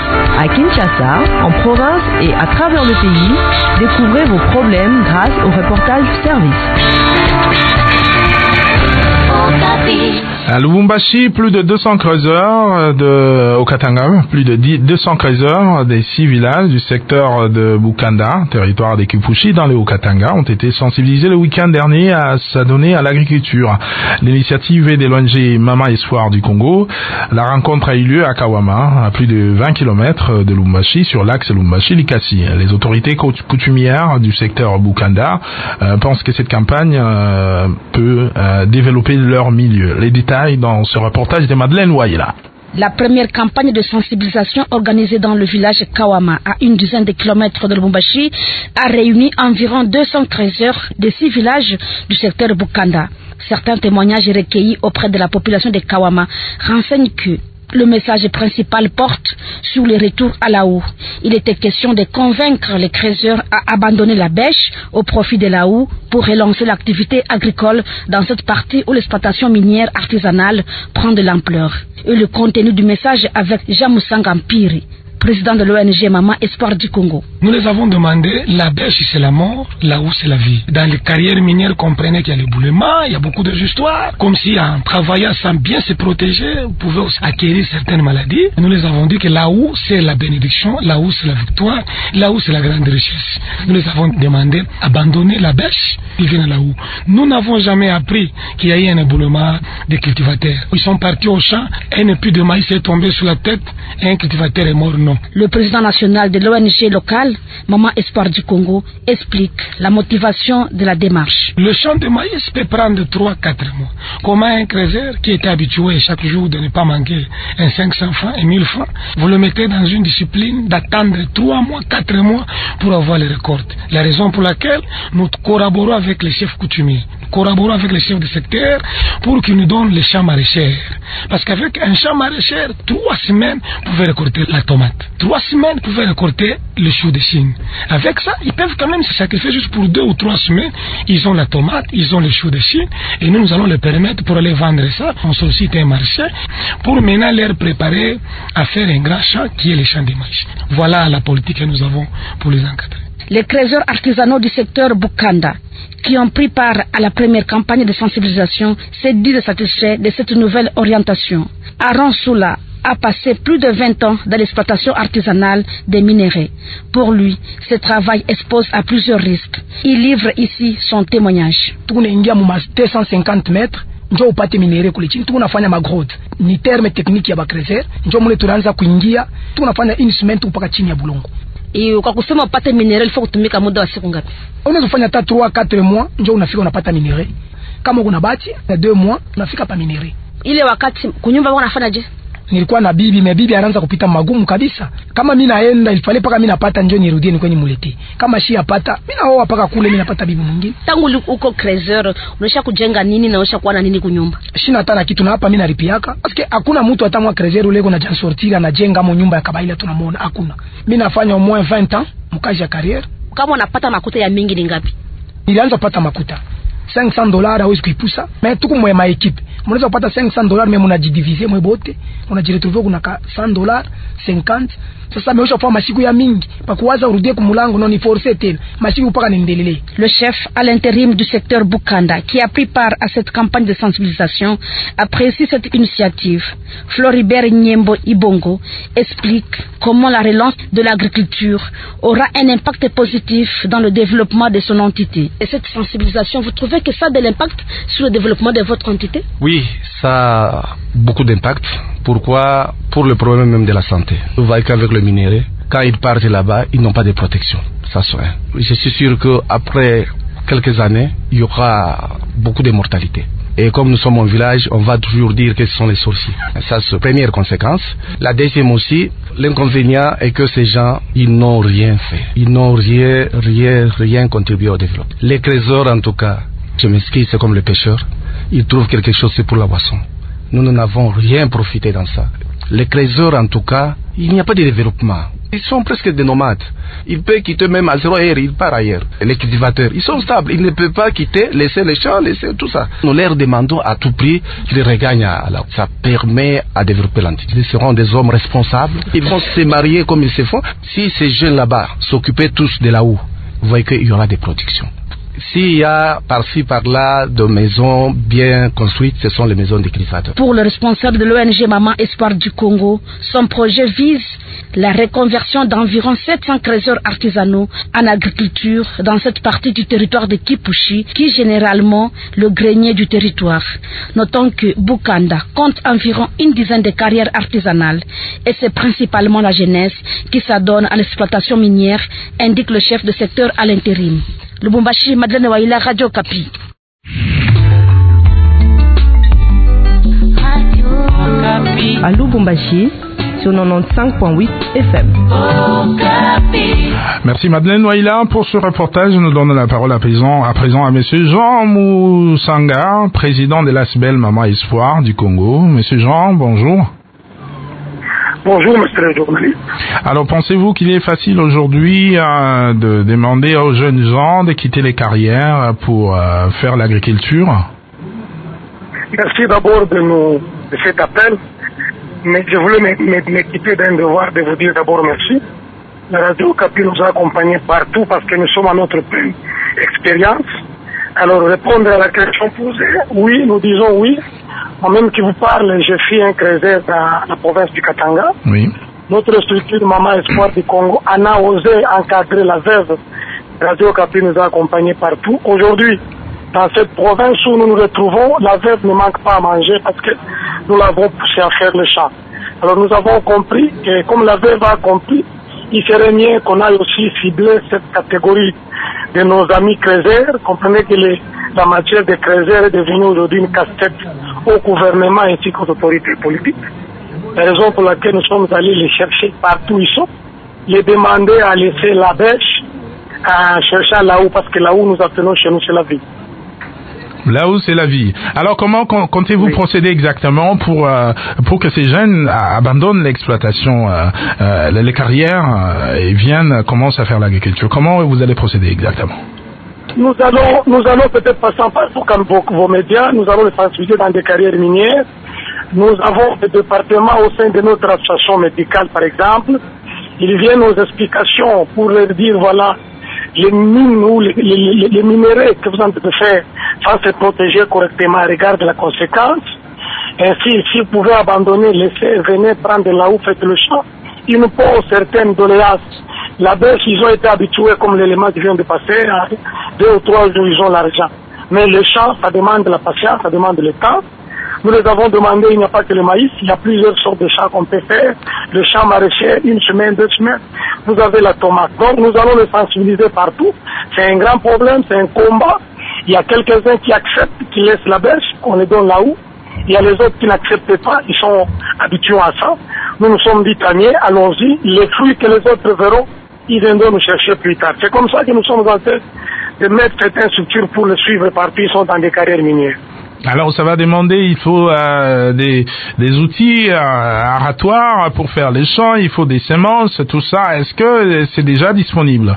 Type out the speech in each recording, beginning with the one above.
À Kinshasa, en province et à travers le pays, découvrez vos problèmes grâce au reportage service. À Lubumbashi, plus de 200 creuseurs au Katanga, plus de 200 creuseurs des 6 villages du secteur de Bukanda, territoire des Kipushi dans le Haut-Katanga, ont été sensibilisés le week-end dernier à s'adonner à l'agriculture. L'initiative est de l'ONG Maman Espoir du Congo. La rencontre a eu lieu à Kawama, à plus de 20 km de Lubumbashi, sur l'axe Lubumbashi-Likasi. Les autorités coutumières du secteur Bukanda pensent que cette campagne peut développer leur milieu. Les détails dans ce reportage de Madeleine Waïla. La première campagne de sensibilisation organisée dans le village Kawama, à une dizaine de kilomètres de Lubumbashi, a réuni environ 200 creuseurs de 6 villages du secteur Bukanda. Certains témoignages recueillis auprès de la population de Kawama renseignent que le message principal porte sur le retour à la houe. Il était question de convaincre les creuseurs à abandonner la bêche au profit de la houe pour relancer l'activité agricole dans cette partie où l'exploitation minière artisanale prend de l'ampleur. Et le contenu du message avec Jean Moussanga Mpiri, président de l'ONG Maman Espoir du Congo. Nous les avons demandé, la bêche c'est la mort, la houe c'est la vie. Dans les carrières minières, comprenez qu'il y a l'éboulement, il y a beaucoup d'histoires, comme si en travaillant sans bien se protéger, vous pouvez aussi acquérir certaines maladies. Nous les avons dit que la houe c'est la bénédiction, la houe c'est la victoire, la houe c'est la grande richesse. Nous les avons demandé d'abandonner la bêche, ils viennent à la houe. Nous n'avons jamais appris qu'il y a eu un éboulement des cultivateurs. Ils sont partis au champ, un épi de maïs est tombé sur la tête et un cultivateur est mort. Non. Le président national de l'ONG locale, Maman Espoir du Congo, explique la motivation de la démarche. Le champ de maïs peut prendre 3-4 mois. Comment un creuseur qui est habitué chaque jour de ne pas manquer un 500 francs et 1000 francs, vous le mettez dans une discipline d'attendre 3 mois, 4 mois pour avoir les récoltes. La raison pour laquelle nous collaborons avec les chefs coutumiers, collaborons avec les chefs de secteur pour qu'ils nous donnent les champs maraîchers. Parce qu'avec un champ maraîcher, 3 semaines, vous pouvez récolter la tomate. 3 semaines, vous pouvez récolter le chou de Chine. Avec ça, ils peuvent quand même se sacrifier juste pour 2 ou 3 semaines. Ils ont la tomate, ils ont le chou de Chine, et nous allons leur permettre pour aller vendre ça. On sollicite un marché pour maintenant leur préparer à faire un grand champ qui est le champ de maïs. Voilà la politique que nous avons pour les encadrer. Les creuseurs artisanaux du secteur Bukanda, qui ont pris part à la première campagne de sensibilisation, se disent satisfaits de cette nouvelle orientation. Aaron Soula a passé plus de 20 ans dans l'exploitation artisanale des minerais. Pour lui, ce travail expose à plusieurs risques. Il livre ici son témoignage. 250 mètres njo upate minere kule chini, tunafanya magrowth ni terme technique ya bakrezer, njo mule tunaanza kuingia, tunafanya instrument mpaka chini ya bulongo. Kwa kusema upate minere ilifaa kutumika muda wa siku ngapi? Unaweza kufanya hata 3-4 mois njo unafika unapata minere. Kama kuna bahati na 2 mois unafika pa minere. Ile wakati kunyumba wanafanya je? Nilikuwa na bibi anaanza kupita magumu kabisa. Kama mimi naenda ilifale paka mimi napata njoo nirudie ni kwenye muleti. Kama shi yapata, mimi naoa paka kule mimi napata bibi mwingine. Tangu uko creuseur, unaisha kujenga nini na unaisha kuwa na nini kunyumba? Shina hata na kitu na hapa mimi nalipiaka. Parce hakuna mtu hata mwa creuseur ule kuna jan sortir anajenga mo nyumba ya kabaila tunamuona hakuna. Mimi nafanya au moins 20 ans mkaji ya carrière. Kama unapata makuta ya mingi ni ngapi? Nilianza kupata makuta $500 hawezi kuipusa. Mais tuko mwe ma equipe. Mnaweza kupata $500 mais mnajidiviser mwe bote. Unajiretrouver kuna $100, 50. Sasa meosha kwa masiku ya mingi. Pa kuwaza urudie kumulango non ni forcer tena. Masiku paka niendelee. Le chef à l'intérim du secteur Bukanda qui a pris part à cette campagne de sensibilisation apprécie cette initiative. Floribert Nyembo Ibongo explique comment la relance de l'agriculture aura un impact positif dans le développement de son entité. Et cette sensibilisation, vous trouvez que ça a de l'impact sur le développement de votre entité? Oui, ça a beaucoup d'impact. Pourquoi? Pour le problème même de la santé. Vous voyez qu'avec le minerai, quand ils partent là-bas, ils n'ont pas de protection. Ça soin. Je suis sûr qu'après quelques années, il y aura beaucoup de mortalité. Et comme nous sommes en village, on va toujours dire que ce sont les sorciers. Ça, c'est la première conséquence. La deuxième aussi, l'inconvénient est que ces gens, ils n'ont rien fait. Ils n'ont rien contribué au développement. Les creuseurs, en tout cas, je m'excuse, c'est comme les pêcheurs. Ils trouvent quelque chose, c'est pour la boisson. Nous n'avons rien profité dans ça. Les creuseurs, en tout cas, il n'y a pas de développement. Ils sont presque des nomades. Ils peuvent quitter même à 0 heure, ils partent ailleurs. Les cultivateurs, ils sont stables. Ils ne peuvent pas quitter, laisser les champs, laisser tout ça. Nous leur demandons à tout prix qu'ils regagnent à la... Ça permet à développer l'entité. Ils seront des hommes responsables. Ils vont se marier comme ils se font. Si ces jeunes là-bas s'occupaient tous de là-haut, vous voyez qu'il y aura des productions. S'il y a par-ci, par-là de maisons bien construites, ce sont les maisons des cultivateurs. Pour le responsable de l'ONG Maman Espoir du Congo, son projet vise la reconversion d'environ 700 trésors artisanaux en agriculture dans cette partie du territoire de Kipushi, qui est généralement le grenier du territoire. Notons que Bukanda compte environ une dizaine de carrières artisanales et c'est principalement la jeunesse qui s'adonne à l'exploitation minière, indique le chef de secteur à l'intérim. Lubumbashi, Madeleine Waila, Radio Kapi. À Lubumbashi, sur 95.8 FM. Merci Madeleine Waila pour ce reportage. Nous donnons la parole à présent à Monsieur Jean Moussanga, président de l'ASBEL Maman Espoir du Congo. Monsieur Jean, bonjour. Bonjour, monsieur le journaliste. Alors, pensez-vous qu'il est facile aujourd'hui de demander aux jeunes gens de quitter les carrières pour faire l'agriculture? Merci d'abord de cet appel, mais je voulais m'équiper d'un devoir de vous dire d'abord merci. La Radio Kapi nous a accompagnés partout parce que nous sommes à notre pleine expérience. Alors, répondre à la question posée, oui, nous disons oui. Moi-même qui vous parle, je suis un creuset dans la province du Katanga. Oui. Notre structure Maman Espoir du Congo en a osé encadrer la veuve. Radio Kapi nous a accompagnés partout. Aujourd'hui, dans cette province où nous nous retrouvons, la veuve ne manque pas à manger parce que nous l'avons poussée à faire le champ. Alors nous avons compris que comme la veuve a compris, il serait mieux qu'on aille aussi cibler cette catégorie de nos amis creuseurs. Comprenez que la matière des creuseurs est devenue aujourd'hui une casse-tête au gouvernement ainsi qu'aux autorités politiques. La raison pour laquelle nous sommes allés les chercher partout où ils sont, les demander à laisser la bêche, à chercher là-haut, parce que là-haut nous appelons chez nous, c'est la vie. Là où c'est la vie. Alors comment comptez-vous procéder exactement pour que ces jeunes abandonnent l'exploitation, les carrières et commencent à faire l'agriculture? Comment vous allez procéder exactement? Nous allons peut-être passer en partout comme vos médias, nous allons les sensibiliser dans des carrières minières. Nous avons des départements au sein de notre association médicale, par exemple. Ils viennent aux explications pour leur dire, voilà, les mines ou les minéraux que vous avez faire sans se protéger correctement à l'égard de la conséquence. Ainsi, si vous pouvez abandonner, laisser, venir prendre là-haut, faites le champ. Ils nous posent certaines doléances. La bêche, ils ont été habitués, comme l'élément qui vient de passer, à 2 ou 3 jours, ils ont l'argent. Mais le champ, ça demande la patience, ça demande le temps. Nous les avons demandé, il n'y a pas que le maïs, il y a plusieurs sortes de champs qu'on peut faire. Le champ maraîcher, 1 semaine, 2 semaines. Vous avez la tomate. Donc nous allons les sensibiliser partout. C'est un grand problème, c'est un combat. Il y a quelques-uns qui acceptent, qui laissent la bêche, on les donne là-haut. Il y a les autres qui n'acceptent pas, ils sont habitués à ça. Nous nous sommes dit, allons-y, les fruits que les autres verront, ils viendront nous chercher plus tard. C'est comme ça que nous sommes en train de mettre certaines structures pour le suivre partout, ils sont dans des carrières minières. Alors ça va demander, il faut des outils aratoires pour faire les champs, il faut des semences, tout ça. Est-ce que c'est déjà disponible?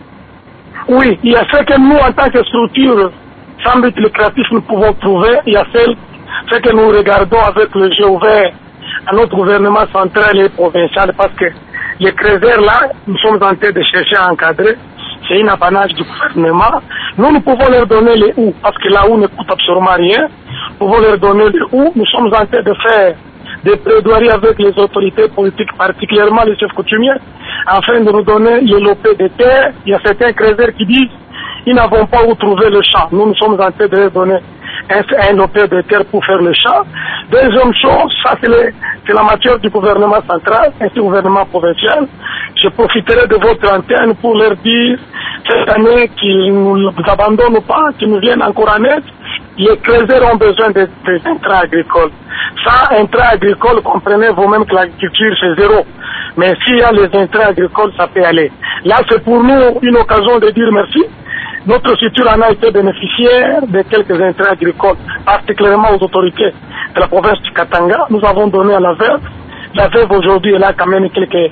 Oui, il y a ce que nous, en tant que structure, sans but lucratif, nous pouvons trouver. Il y a ce que nous regardons avec le jeu ouvert à notre gouvernement central et provincial, parce que les creuseurs là, nous sommes en train de chercher à encadrer. C'est une apanage du gouvernement. Nous pouvons leur donner les où, parce que là où ne coûte absolument rien. Nous pouvons leur donner les où. Nous sommes en train de faire des plaidoiries avec les autorités politiques, particulièrement les chefs coutumiers, afin de nous donner les lopés de terre. Il y a certains creuseurs qui disent ils n'avons pas où trouver le champ. Nous sommes en train de leur donner un lopé de terre pour faire le champ. Deuxième chose, ça c'est la matière du gouvernement central et du gouvernement provincial. Je profiterai de votre antenne pour leur dire cette année qu'ils ne nous abandonnent pas, qu'ils nous viennent encore en aide. Les creuseurs ont besoin des intrants agricoles. Sans intrants agricoles, comprenez vous-même que l'agriculture c'est zéro. Mais s'il y a les intrants agricoles, ça peut aller. Là, c'est pour nous une occasion de dire merci. Notre structure en a été bénéficiaire de quelques intrants agricoles, particulièrement aux autorités de la province du Katanga. Nous avons donné à la veuve. La veuve aujourd'hui, elle a quand même quelques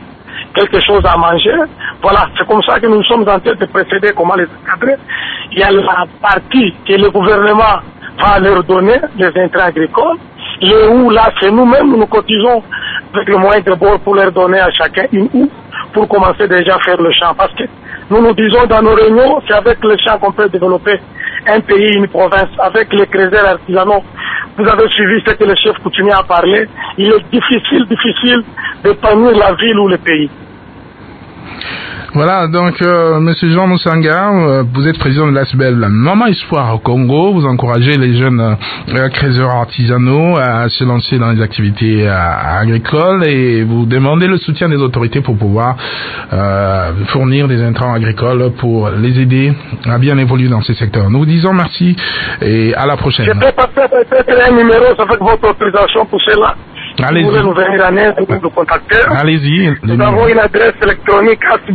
quelque chose à manger. Voilà, c'est comme ça que nous sommes en train de procéder, comment les encadrer. Il y a la partie que le gouvernement va leur donner, les intrants agricoles, et où là, c'est nous-mêmes, nous cotisons avec le moyen de bord pour leur donner à chacun une houe pour commencer déjà à faire le champ. Parce que nous disons dans nos réunions, c'est avec le champ qu'on peut développer un pays, une province, avec les créateurs artisanaux. Vous avez suivi ce que le chef coutumier a parlé. Il est difficile d'épanouir la ville ou le pays. Voilà, donc Monsieur Jean Moussanga, vous êtes président de l'ASBEL Maman Espoir au Congo. Vous encouragez les jeunes créateurs artisanaux à se lancer dans les activités agricoles et vous demandez le soutien des autorités pour pouvoir fournir des intrants agricoles pour les aider à bien évoluer dans ces secteurs. Nous vous disons merci et à la prochaine. Je peux passer peut-être un numéro avec votre autorisation pour cela. Allez-y. Vous pouvez nous venir en aide ou nous contacter. Allez-y. Nous avons une adresse électronique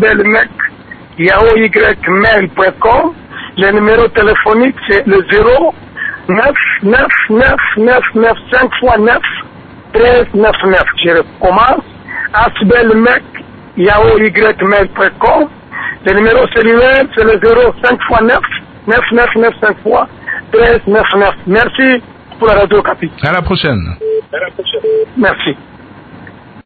asbelmec@yahoo-mail.com. Le numéro téléphonique c'est le 0999995x9 Je recommence. asbelmec@yahoo-mail.com. Le numéro cellulaire c'est le 05x9 Merci pour la radio Capi. À la prochaine. Merci.